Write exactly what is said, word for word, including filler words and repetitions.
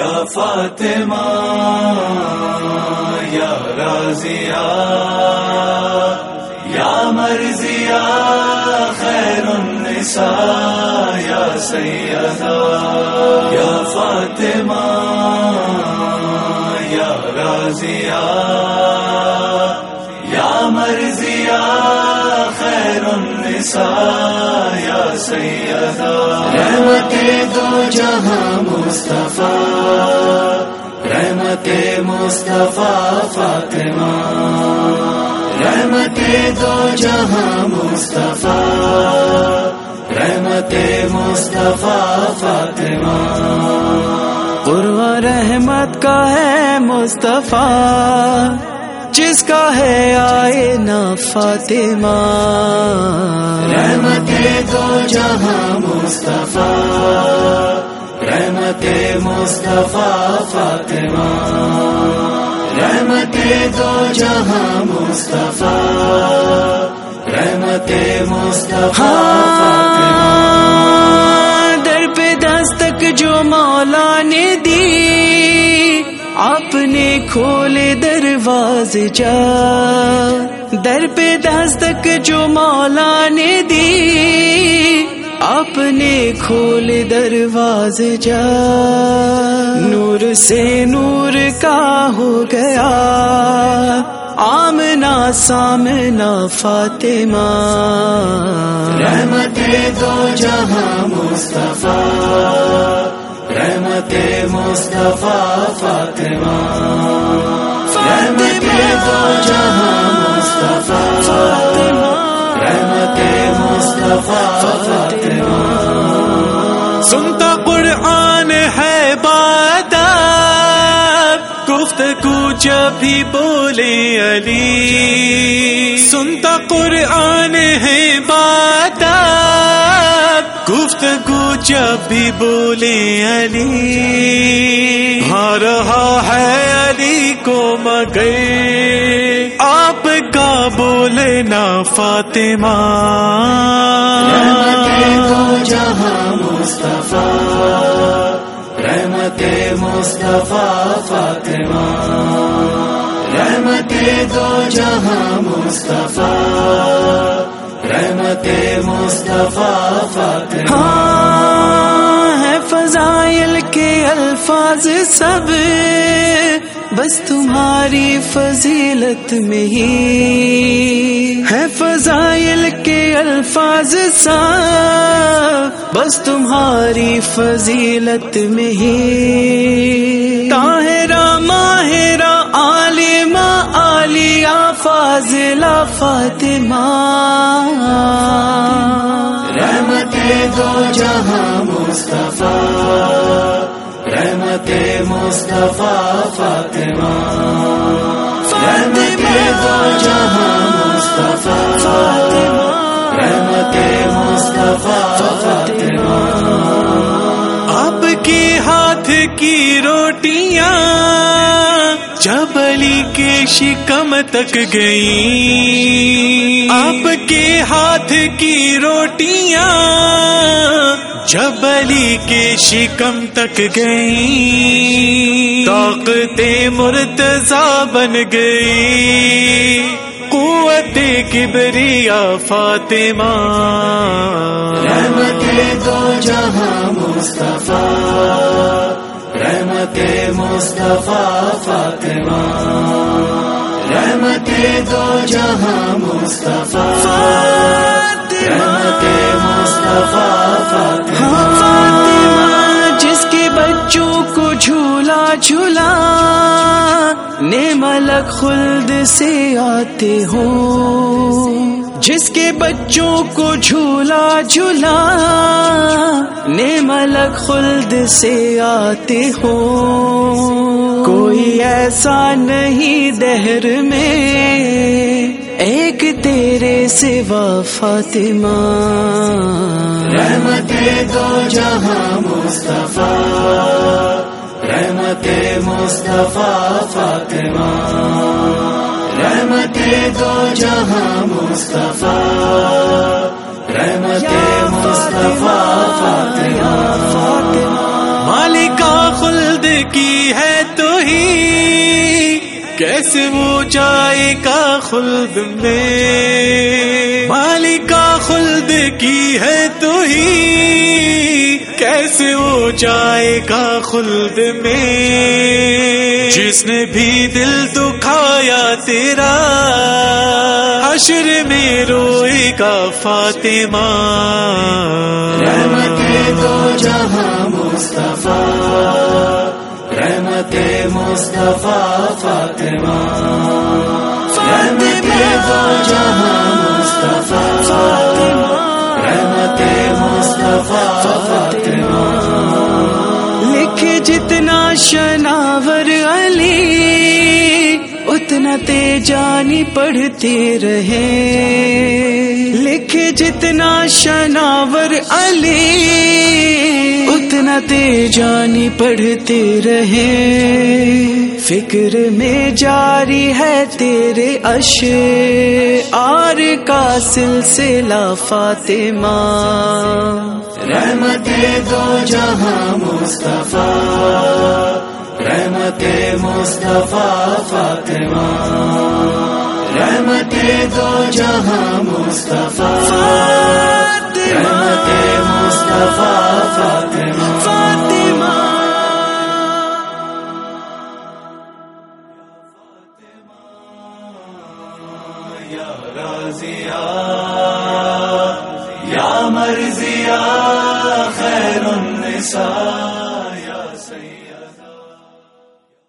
یا فاطمہ یا رازیہ یا مرضیہ خیر النساء یا سیدہ یا فاطمہ یا رازیہ یا مرضیہ خیر النساء یا سیدہ رحمت دو جہاں مصطفیٰ رحمت مصطفیٰ فاطمہ رحمت دو جہاں مصطفیٰ رحمت مصطفیٰ فاطمہ قرآن رحمت کا ہے مصطفیٰ جس کا ہے آئینہ فاطمہ رحمت دو جہاں مصطفیٰ رحمت مصطفیٰ فاطمہ رحمت دو جہاں مصطفیٰ رحمت مصطفیٰ فاطمہ در پہ دستک جو مولا نے دی آپ نے کھولے دروازے جا در پہ دستک جو مولا نے دی آپ نے کھولے دروازے جا نور سے نور کا ہو گیا آمنا سامنا فاطمہ رحمت دو جہاں مصطفیٰ رحمت مصطفیٰ فاطمہ رحمت دو جہاں مصطفیٰ رحمت مصطفیٰ فاطمہ سنتا قرآن ہے بات گفتگو جب بھی بولے علی سنتا قرآن ہے بات گفتگو جب بھی بولے علی آ رہا ہے علی کو مگر آپ کا بولنا فاطمہ رحمت دو جہاں مصطفیٰ رحمت مصطفیٰ فاطمہ رحمت دو جہاں مصطفیٰ رحمت مصطفیٰ فاطمہ ہے فضائل کے الفاظ سب بس تمہاری فضیلت میں ہی ہے فضائل کے الفاظ سب بس تمہاری فضیلت میں ہی طاہرہ ماہرہ عالمہ عالیہ فاضلہ فاطمہ رحمت دو جہاں مصطفیٰ رحمت مصطفیٰ فاطمہ رحمت دو جہاں مصطفیٰ رحمت مصطفیٰ فاطمہ آپ کے ہاتھ کی روٹیاں جب علی کے شکم تک گئیں آپ کے ہاتھ کی روٹیاں جب علی کے شکم تک گئیں طاقت مرتضیٰ بن گئی قوت کبریا فاطمہ رحمت دو جہاں مصطفیٰ رحمت مصطفیٰ فاطمہ رحمت دو جہاں مصطفیٰ رحمت مصطفیٰ فاطمہ جس کے بچوں کو جھولا جھولا نے ملک خلد سے آتے ہو جس کے بچوں کو جھولا جھولا نے ملک خلد سے آتے ہو کوئی ایسا نہیں دہر میں ایک تیرے سوا فاطمہ رحمت دو جہاں مصطفیٰ رحمت مصطفیٰ فاطمہ رحمت دو جہاں مصطفیٰ رحمت مصطفیٰ فاطمہ مالکہ خلد کی ہے تو ہی کیسے وہ جائے گا خلد میں، مالکہ خلد کی ہے تو ہی کیسے وہ جائے گا خلد میں، جس نے بھی دل دکھایا تیرا حشر میں روئے گا فاطمہ، رحمت دو جہاں مصطفیٰ، رحمت مصطفیٰ فاطمہ، رحمت دو جہاں مصطفیٰ، رحمت مصطفیٰ فاطمہ، لکھے جتنا شناور علی اتنا تیجانی پڑھتے رہے، لکھے جتنا شناور علی اتنا تیجانی پڑھتے رہے، فکر میں جاری ہے تیرے اشعار کا سلسلہ فاطمہ، رحمت دو جہاں مصطفیٰ، رحمت مصطفیٰ فاطمہ، رحمت دو جہاں مصطفیٰ، رحمت مصطفیٰ فاطمہ، فاطمہ یا رازیہ یا مرضیہ خیر النساء